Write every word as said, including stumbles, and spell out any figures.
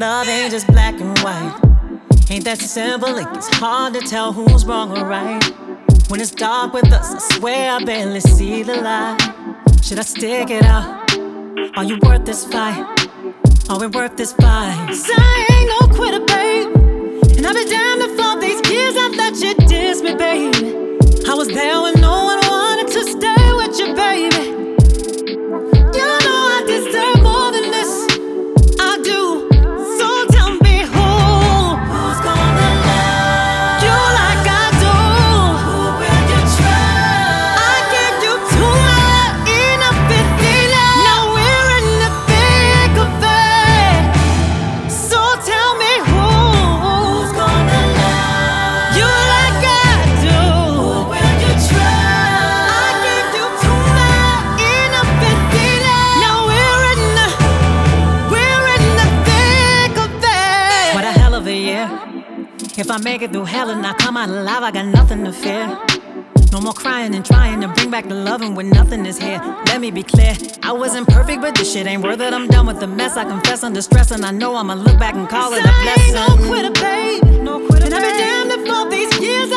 love ain't just black and white. Ain't that simple? It gets hard to tell who's wrong or right. When it's dark with us, I swear I barely see the light. Should I stick it out? Are you worth this fight? Are we worth this fight? 'Cause I ain't no quitter, babe. And I'll be damned if all these years I let you diss me, babe. I was there when no one wanted to stay with you, baby. You know I deserve more than this. I do. So tell me who, who's gonna love you like I do? Who will you trust? I gave you too much, enough is enough. Now we're in the thick of it. So tell me who, who's gonna love you like I do? Who will you trust? I gave you too much, enough is enough. Now we're in the, we're in the thick of it. What a hell of a year. If I make it through hell and I come out alive, I got nothing to fear. No more crying and trying to bring back the loving when nothing is here. Let me be clear, I wasn't perfect, but this shit ain't worth it. I'm done with the mess. I confess under stress, and I know I'ma look back and call it a blessing. I ain't no quitter, babe. No quitter, and I'll be damned if all these years